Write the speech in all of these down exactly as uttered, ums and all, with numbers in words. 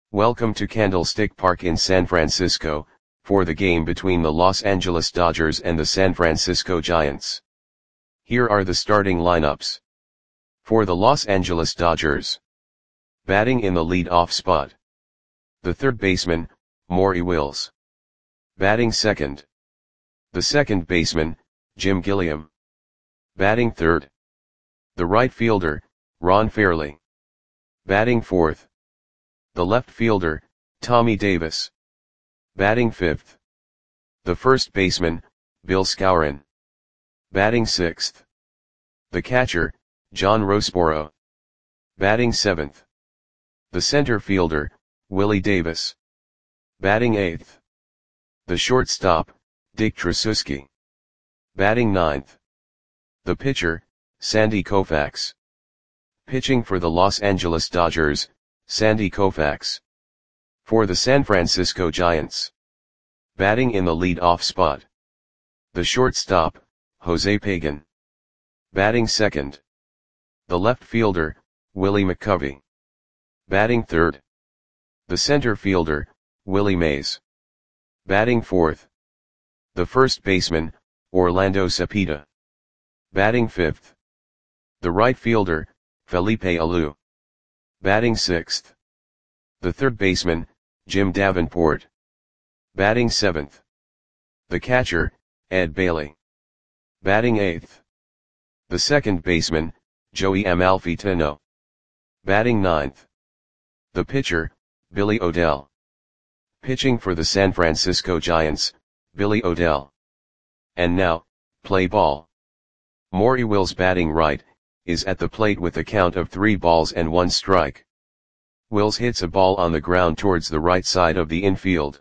Welcome to Candlestick Park in San Francisco, for the game between the Los Angeles Dodgers and the San Francisco Giants. Here are the starting lineups. For the Los Angeles Dodgers. Batting in the lead-off spot. The third baseman, Maury Wills. Batting second. The second baseman, Jim Gilliam. Batting third. The right fielder, Ron Fairly. Batting fourth. The left fielder, Tommy Davis. Batting fifth. The first baseman, Bill Skowron. Batting sixth. The catcher, John Roseboro. Batting seventh. The center fielder, Willie Davis. Batting eighth. The shortstop, Dick Tracewski. Batting ninth. The pitcher, Sandy Koufax. Pitching for the Los Angeles Dodgers, Sandy Koufax. For the San Francisco Giants. Batting in the lead-off spot. The shortstop, Jose Pagan. Batting second. The left fielder, Willie McCovey. Batting third. The center fielder, Willie Mays. Batting fourth. The first baseman, Orlando Cepeda. Batting fifth. The right fielder, Felipe Alou. Batting sixth. The third baseman, Jim Davenport. Batting seventh. The catcher, Ed Bailey. Batting eighth. The second baseman, Joey Amalfitano. Batting ninth. The pitcher, Billy O'Dell. Pitching for the San Francisco Giants, Billy O'Dell. And now, play ball. Maury Wills batting right, is at the plate with a count of three balls and one strike. Wills hits a ball on the ground towards the right side of the infield.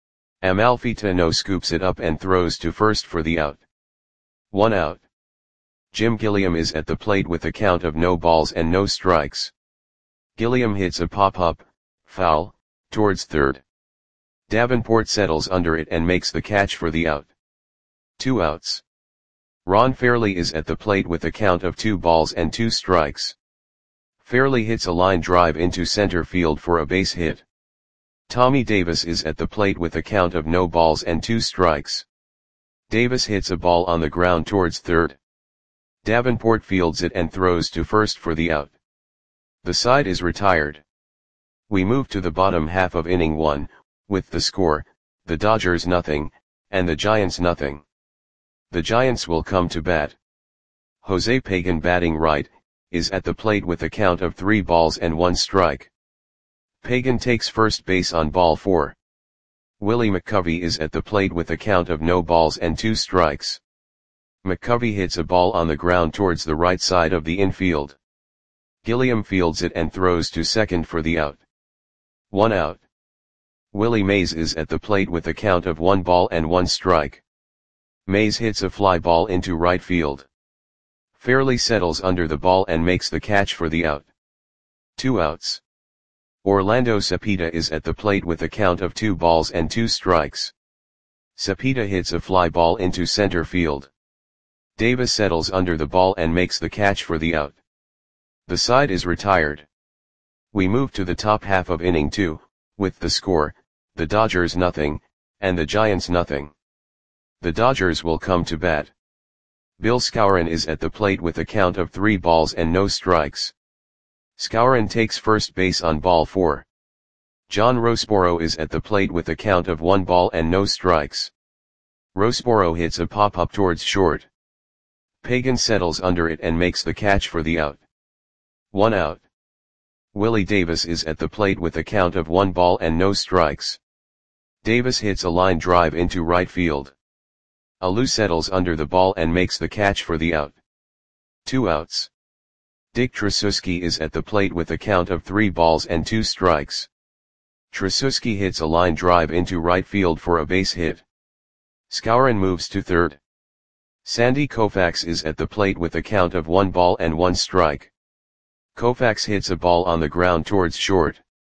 Amalfitano scoops it up and throws to first for the out. One out. Jim Gilliam is at the plate with a count of no balls and no strikes. Gilliam hits a pop-up, foul, towards third. Davenport settles under it and makes the catch for the out. Two outs. Ron Fairly is at the plate with a count of two balls and two strikes. Fairly hits a line drive into center field for a base hit. Tommy Davis is at the plate with a count of no balls and two strikes. Davis hits a ball on the ground towards third. Davenport fields it and throws to first for the out. The side is retired. We move to the bottom half of inning one, with the score, the Dodgers nothing, and the Giants nothing. The Giants will come to bat. Jose Pagan batting right, is at the plate with a count of three balls and one strike. Pagan takes first base on ball four. Willie McCovey is at the plate with a count of no balls and two strikes. McCovey hits a ball on the ground towards the right side of the infield. Gilliam fields it and throws to second for the out. One out. Willie Mays is at the plate with a count of one ball and one strike. Mays hits a fly ball into right field. Fairly settles under the ball and makes the catch for the out. Two outs. Orlando Cepeda is at the plate with a count of two balls and two strikes. Cepeda hits a fly ball into center field. Davis settles under the ball and makes the catch for the out. The side is retired. We move to the top half of inning two, with the score, the Dodgers nothing, and the Giants nothing. The Dodgers will come to bat. Bill Skowron is at the plate with a count of three balls and no strikes. Skowron takes first base on ball four. John Roseboro is at the plate with a count of one ball and no strikes. Roseboro hits a pop-up towards short. Pagan settles under it and makes the catch for the out. One out. Willie Davis is at the plate with a count of one ball and no strikes. Davis hits a line drive into right field. Alou settles under the ball and makes the catch for the out. Two outs. Dick Tracewski is at the plate with a count of three balls and two strikes. Tracewski hits a line drive into right field for a base hit. Skowron moves to third. Sandy Koufax is at the plate with a count of one ball and one strike. Koufax hits a ball on the ground towards short.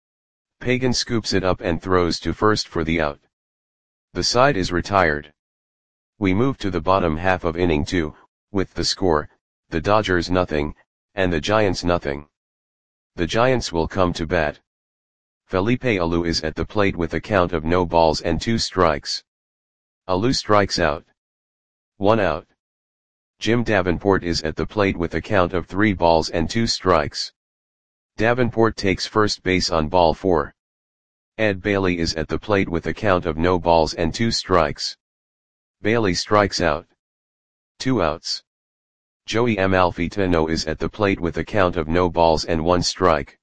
Pagan scoops it up and throws to first for the out. The side is retired. We move to the bottom half of inning two, with the score, the Dodgers nothing, and the Giants nothing. The Giants will come to bat. Felipe Alou is at the plate with a count of no balls and two strikes. Alou strikes out. One out. Jim Davenport is at the plate with a count of three balls and two strikes. Davenport takes first base on ball four. Ed Bailey is at the plate with a count of no balls and two strikes. Bailey strikes out. Two outs. Joey Amalfitano is at the plate with a count of no balls and one strike.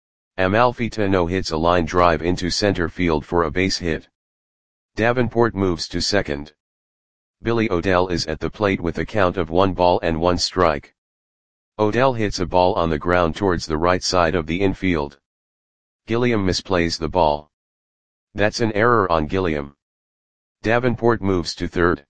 Amalfitano hits a line drive into center field for a base hit. Davenport moves to second. Billy Odell is at the plate with a count of one ball and one strike. Odell hits a ball on the ground towards the right side of the infield. Gilliam misplays the ball. That's an error on Gilliam. Davenport moves to third.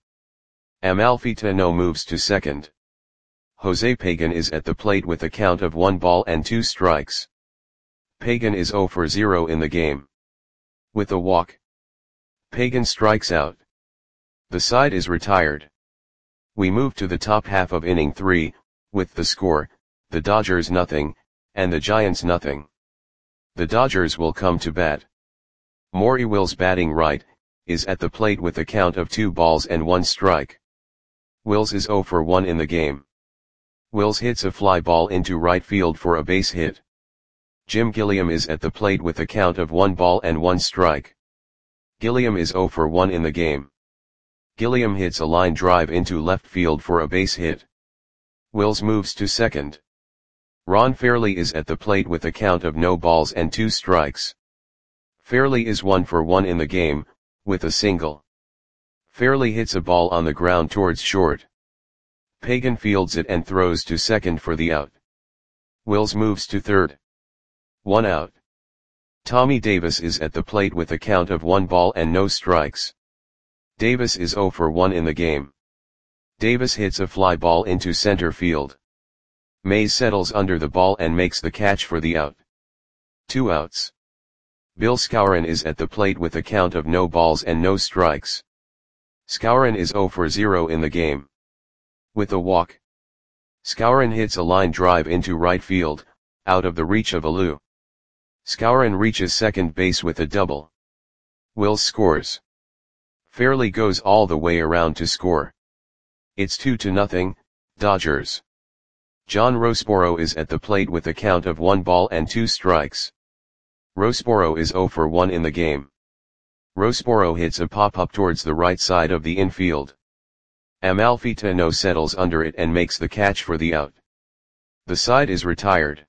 Amalfitano moves to second. Jose Pagan is at the plate with a count of one ball and two strikes. Pagan is zero for zero in the game. With a walk, Pagan strikes out. The side is retired. We move to the top half of inning three, with the score, the Dodgers nothing, and the Giants nothing. The Dodgers will come to bat. Maury Wills batting right, is at the plate with a count of two balls and one strike. Wills is zero for one in the game. Wills hits a fly ball into right field for a base hit. Jim Gilliam is at the plate with a count of one ball and one strike. Gilliam is zero for one in the game. Gilliam hits a line drive into left field for a base hit. Wills moves to second. Ron Fairly is at the plate with a count of no balls and two strikes. Fairly is one for one in the game, with a single. Fairly hits a ball on the ground towards short. Pagan fields it and throws to second for the out. Wills moves to third. One out. Tommy Davis is at the plate with a count of one ball and no strikes. Davis is zero for one in the game. Davis hits a fly ball into center field. Mays settles under the ball and makes the catch for the out. Two outs. Bill Skowron is at the plate with a count of no balls and no strikes. Skowron is zero for zero in the game. With a walk, Skowron hits a line drive into right field, out of the reach of Alou. Skowron reaches second base with a double. Wills scores. Fairly goes all the way around to score. It's two to nothing, Dodgers. John Roseboro is at the plate with a count of one ball and two strikes. Roseboro is zero for one in the game. Roseboro hits a pop-up towards the right side of the infield. Amalfitano settles under it and makes the catch for the out. The side is retired.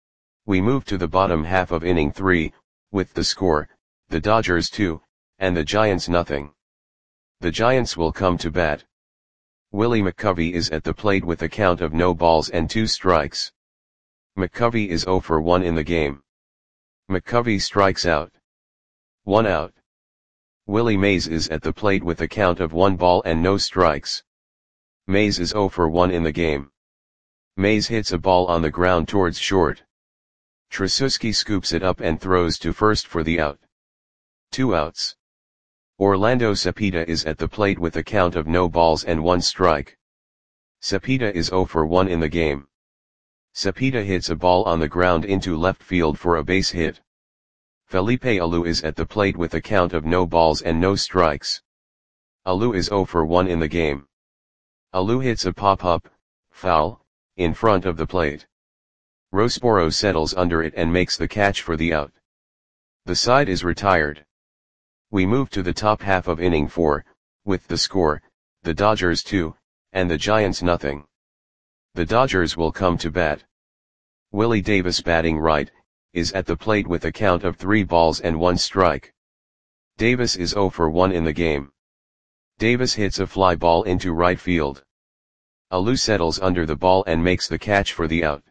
We move to the bottom half of inning three, with the score, the Dodgers two, and the Giants nothing. The Giants will come to bat. Willie McCovey is at the plate with a count of no balls and two strikes. McCovey is zero for one in the game. McCovey strikes out. One out. Willie Mays is at the plate with a count of one ball and no strikes. Mays is zero for one in the game. Mays hits a ball on the ground towards short. Tracewski scoops it up and throws to first for the out. Two outs. Orlando Cepeda is at the plate with a count of no balls and one strike. Cepeda is zero for one in the game. Cepeda hits a ball on the ground into left field for a base hit. Felipe Alou is at the plate with a count of no balls and no strikes. Alou is zero for one in the game. Alou hits a pop-up, foul, in front of the plate. Roseboro settles under it and makes the catch for the out. The side is retired. We move to the top half of inning four, with the score, the Dodgers two, and the Giants nothing. The Dodgers will come to bat. Willie Davis batting right, is at the plate with a count of three balls and one strike. Davis is zero for one in the game. Davis hits a fly ball into right field. Alou settles under the ball and makes the catch for the out.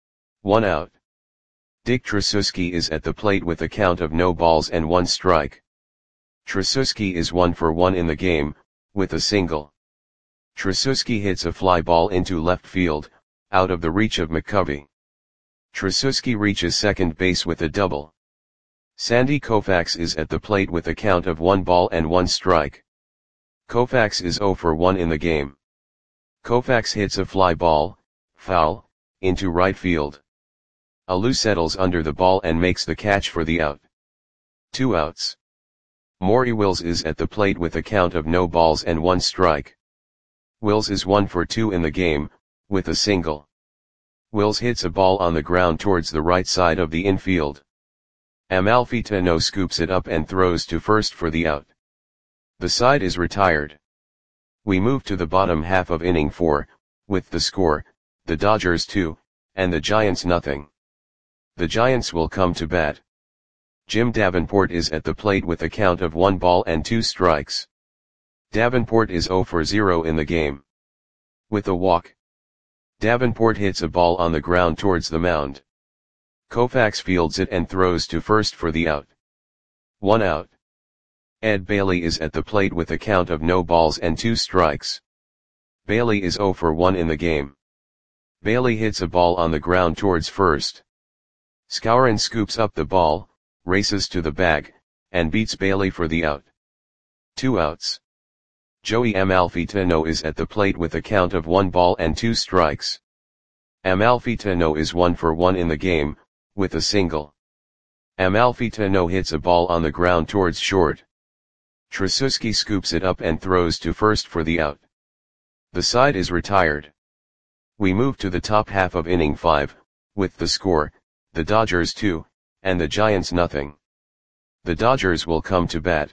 One out. Dick Tracewski is at the plate with a count of no balls and one strike. Tracewski is one for one in the game, with a single. Tracewski hits a fly ball into left field, out of the reach of McCovey. Tracewski reaches second base with a double. Sandy Koufax is at the plate with a count of one ball and one strike. Koufax is zero for one in the game. Koufax hits a fly ball, foul, into right field. Alou settles under the ball and makes the catch for the out. Two outs. Maury Wills is at the plate with a count of no balls and one strike. Wills is one for two in the game, with a single. Wills hits a ball on the ground towards the right side of the infield. Amalfitano scoops it up and throws to first for the out. The side is retired. We move to the bottom half of inning four, with the score, the Dodgers two, and the Giants nothing. The Giants will come to bat. Jim Davenport is at the plate with a count of one ball and two strikes. Davenport is zero for zero in the game. With a walk, Davenport hits a ball on the ground towards the mound. Koufax fields it and throws to first for the out. One out. Ed Bailey is at the plate with a count of no balls and two strikes. Bailey is zero for one in the game. Bailey hits a ball on the ground towards first. Skowron scoops up the ball, races to the bag, and beats Bailey for the out. Two outs. Joey Amalfitano is at the plate with a count of one ball and two strikes. Amalfitano is one for one in the game, with a single. Amalfitano hits a ball on the ground towards short. Tracewski scoops it up and throws to first for the out. The side is retired. We move to the top half of inning five, with the score, the Dodgers two, and the Giants nothing. The Dodgers will come to bat.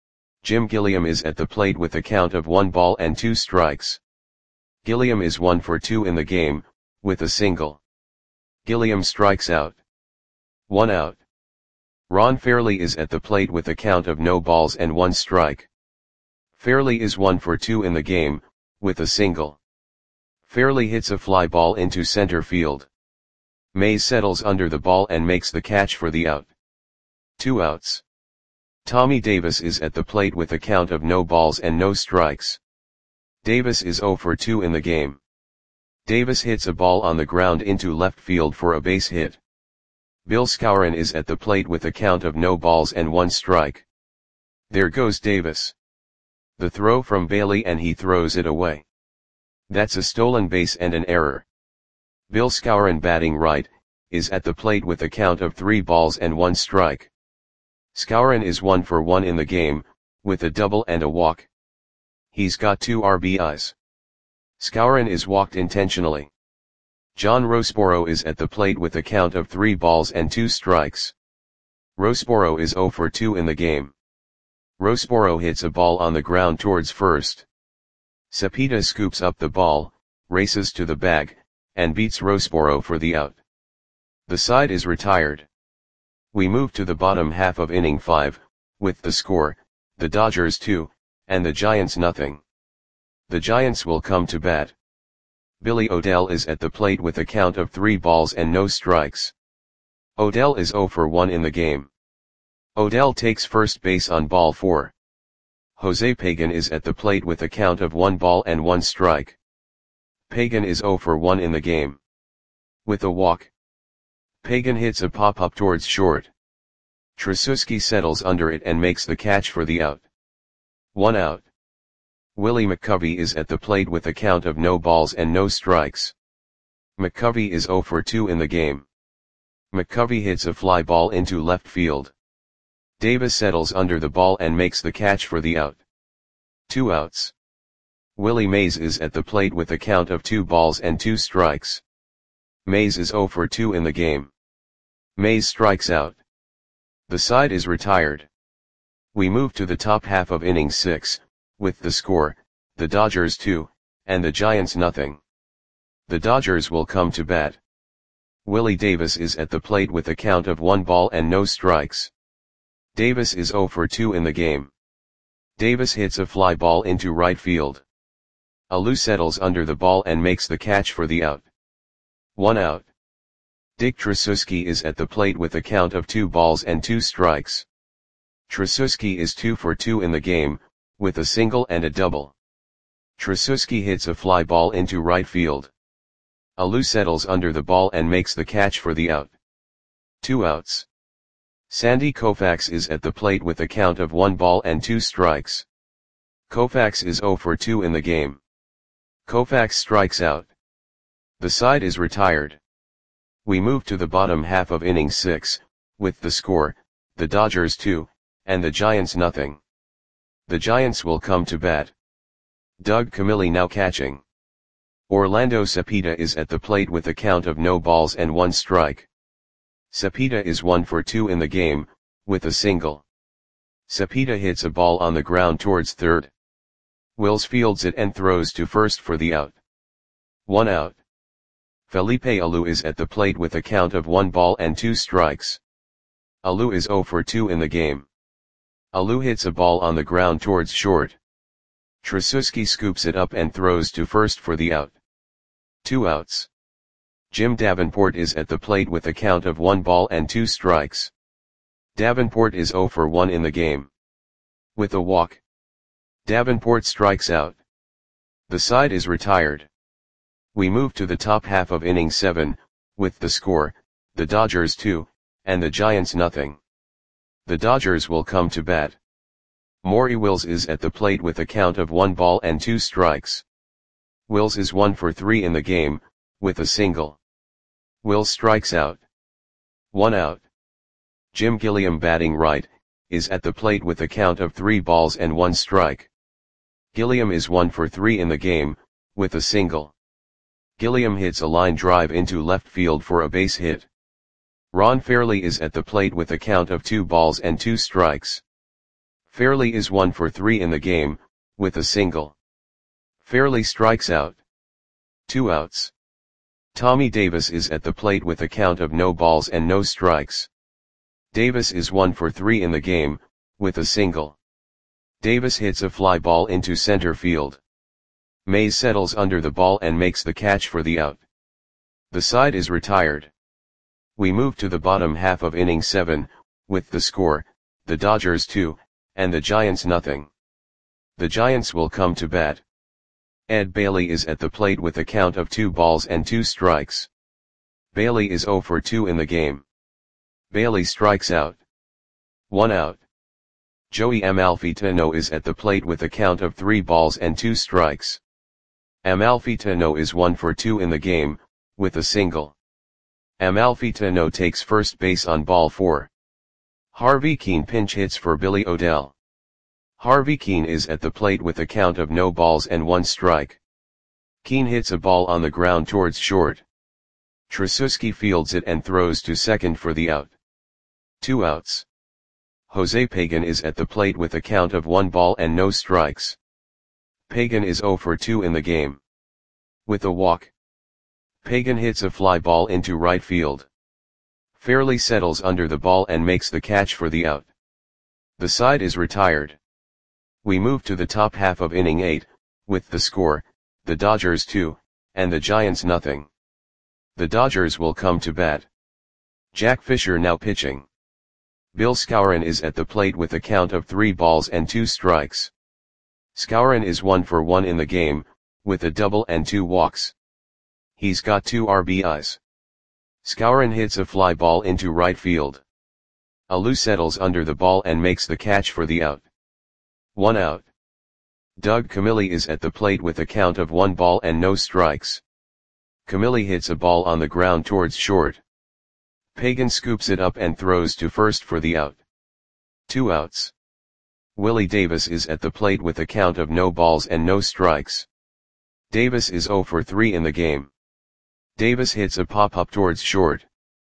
Jim Gilliam is at the plate with a count of one ball and two strikes. Gilliam is one for two in the game, with a single. Gilliam strikes out. One out. Ron Fairley is at the plate with a count of no balls and one strike. Fairley is one for two in the game, with a single. Fairley hits a fly ball into center field. Mays settles under the ball and makes the catch for the out. Two outs. Tommy Davis is at the plate with a count of no balls and no strikes. Davis is zero for two in the game. Davis hits a ball on the ground into left field for a base hit. Bill Skowron is at the plate with a count of no balls and one strike. There goes Davis. The throw from Bailey and he throws it away. That's a stolen base and an error. Bill Skowron, batting right, is at the plate with a count of three balls and one strike. Skowron is one for one in the game, with a double and a walk. He's got two R B Is. Skowron is walked intentionally. John Roseboro is at the plate with a count of three balls and two strikes. Roseboro is zero for two in the game. Roseboro hits a ball on the ground towards first. Cepeda scoops up the ball, races to the bag, and beats Roseboro for the out. The side is retired. We move to the bottom half of inning five, with the score, the Dodgers two, and the Giants nothing. The Giants will come to bat. Billy O'Dell is at the plate with a count of three balls and no strikes. O'Dell is zero for one in the game. O'Dell takes first base on ball four. Jose Pagan is at the plate with a count of one ball and one strike. Pagan is zero for one in the game. With a walk, Pagan hits a pop-up towards short. Tracewski settles under it and makes the catch for the out. One out. Willie McCovey is at the plate with a count of no balls and no strikes. McCovey is zero for two in the game. McCovey hits a fly ball into left field. Davis settles under the ball and makes the catch for the out. Two outs. Willie Mays is at the plate with a count of two balls and two strikes. Mays is zero for two in the game. Mays strikes out. The side is retired. We move to the top half of inning six, with the score, the Dodgers two, and the Giants nothing. The Dodgers will come to bat. Willie Davis is at the plate with a count of one ball and no strikes. Davis is zero for two in the game. Davis hits a fly ball into right field. Alou settles under the ball and makes the catch for the out. One out. Dick Tracewski is at the plate with a count of two balls and two strikes. Tracewski is two for two in the game, with a single and a double. Tracewski hits a fly ball into right field. Alou settles under the ball and makes the catch for the out. Two outs. Sandy Koufax is at the plate with a count of one ball and two strikes. Koufax is zero for two in the game. Koufax strikes out. The side is retired. We move to the bottom half of inning six, with the score, the Dodgers two, and the Giants nothing. The Giants will come to bat. Doug Camilli now catching. Orlando Cepeda is at the plate with a count of no balls and one strike. Cepeda is one for two in the game, with a single. Cepeda hits a ball on the ground towards third. Wills fields it and throws to first for the out. One out. Felipe Alou is at the plate with a count of one ball and two strikes. Alou is zero for two in the game. Alou hits a ball on the ground towards short. Tracewski scoops it up and throws to first for the out. Two outs. Jim Davenport is at the plate with a count of one ball and two strikes. Davenport is zero for one in the game. With a walk, Davenport strikes out. The side is retired. We move to the top half of inning seven, with the score, the Dodgers two, and the Giants nothing. The Dodgers will come to bat. Maury Wills is at the plate with a count of one ball and two strikes. Wills is one for three in the game, with a single. Wills strikes out. One out. Jim Gilliam batting right, is at the plate with a count of three balls and one strike. Gilliam is one for three in the game, with a single. Gilliam hits a line drive into left field for a base hit. Ron Fairly is at the plate with a count of two balls and two strikes. Fairly is one for three in the game, with a single. Fairly strikes out. Two outs. Tommy Davis is at the plate with a count of no balls and no strikes. Davis is one for three in the game, with a single. Davis hits a fly ball into center field. Mays settles under the ball and makes the catch for the out. The side is retired. We move to the bottom half of inning seven, with the score, the Dodgers two, and the Giants nothing. The Giants will come to bat. Ed Bailey is at the plate with a count of two balls and two strikes. Bailey is zero for two in the game. Bailey strikes out. One out. Joey Amalfitano is at the plate with a count of three balls and two strikes. Amalfitano is one for two in the game, with a single. Amalfitano takes first base on ball four. Harvey Keene pinch hits for Billy O'Dell. Harvey Keene is at the plate with a count of no balls and one strike. Keene hits a ball on the ground towards short. Tracewski fields it and throws to second for the out. Two outs. Jose Pagan is at the plate with a count of one ball and no strikes. Pagan is zero for two in the game. With a walk, Pagan hits a fly ball into right field. Fairly settles under the ball and makes the catch for the out. The side is retired. We move to the top half of inning eight, with the score, the Dodgers two, and the Giants nothing. The Dodgers will come to bat. Jack Fisher now pitching. Bill Skowron is at the plate with a count of three balls and two strikes. Skowron is one for one in the game, with a double and two walks. He's got two R B Is. Skowron hits a fly ball into right field. Alou settles under the ball and makes the catch for the out. One out. Doug Camilli is at the plate with a count of one ball and no strikes. Camilli hits a ball on the ground towards short. Pagan scoops it up and throws to first for the out. Two outs. Willie Davis is at the plate with a count of no balls and no strikes. Davis is zero for three in the game. Davis hits a pop-up towards short.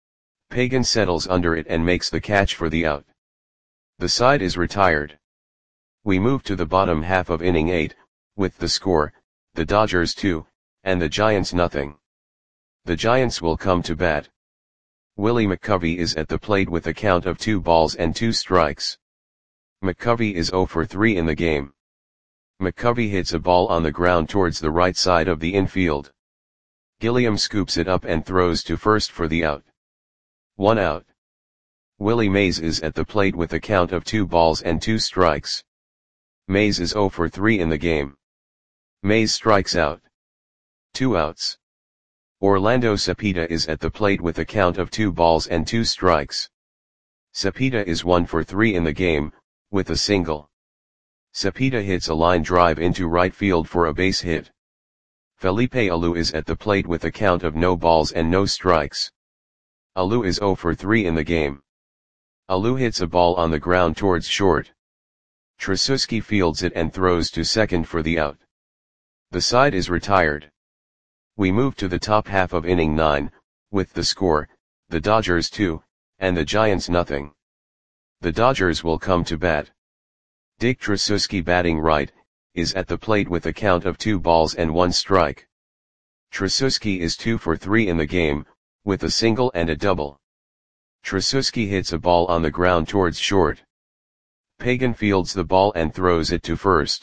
Pagan settles under it and makes the catch for the out. The side is retired. We move to the bottom half of inning eight, with the score, the Dodgers two, and the Giants nothing. The Giants will come to bat. Willie McCovey is at the plate with a count of two balls and two strikes. McCovey is zero for three in the game. McCovey hits a ball on the ground towards the right side of the infield. Gilliam scoops it up and throws to first for the out. One out. Willie Mays is at the plate with a count of two balls and two strikes. Mays is zero for three in the game. Mays strikes out. Two outs. Orlando Cepeda is at the plate with a count of two balls and two strikes. Cepeda is one for three in the game, with a single. Cepeda hits a line drive into right field for a base hit. Felipe Alou is at the plate with a count of no balls and no strikes. Alou is zero for three in the game. Alou hits a ball on the ground towards short. Tracewski fields it and throws to second for the out. The side is retired. We move to the top half of inning nine, with the score, the Dodgers two, and the Giants nothing. The Dodgers will come to bat. Dick Tracewski, batting right, is at the plate with a count of two balls and one strike. Tracewski is two for three in the game, with a single and a double. Tracewski hits a ball on the ground towards short. Pagan fields the ball and throws it to first.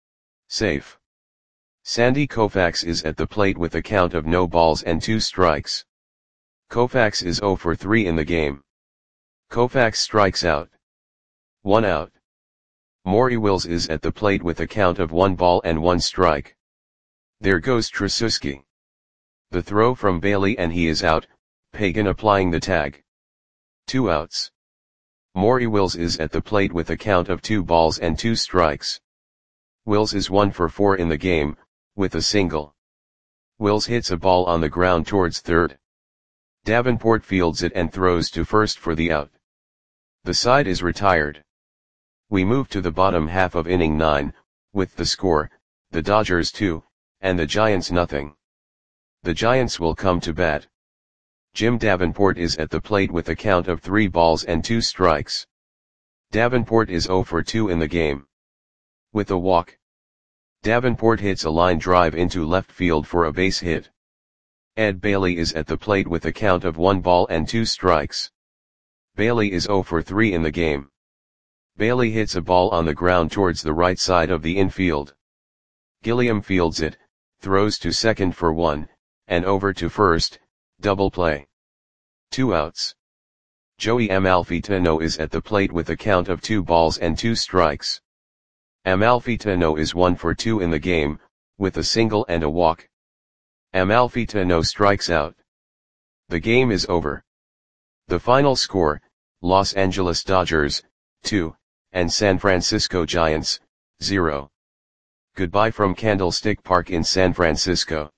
Safe. Sandy Koufax is at the plate with a count of no balls and two strikes. Koufax is zero for three in the game. Koufax strikes out. One out. Maury Wills is at the plate with a count of one ball and one strike. There goes Tracewski. The throw from Bailey and he is out, Pagan applying the tag. Two outs. Maury Wills is at the plate with a count of two balls and two strikes. Wills is one for four in the game, with a single. Wills hits a ball on the ground towards third. Davenport fields it and throws to first for the out. The side is retired. We move to the bottom half of inning nine, with the score, the Dodgers two, and the Giants nothing. The Giants will come to bat. Jim Davenport is at the plate with a count of three balls and two strikes. Davenport is zero for two in the game. With a walk. Davenport hits a line drive into left field for a base hit. Ed Bailey is at the plate with a count of one ball and two strikes. Bailey is zero for three in the game. Bailey hits a ball on the ground towards the right side of the infield. Gilliam fields it, throws to second for one, and over to first, double play. Two outs. Joey Amalfitano is at the plate with a count of two balls and two strikes. Amalfitano is one for two in the game, with a single and a walk. Amalfitano strikes out. The game is over. The final score, Los Angeles Dodgers, two, and San Francisco Giants, zero. Goodbye from Candlestick Park in San Francisco.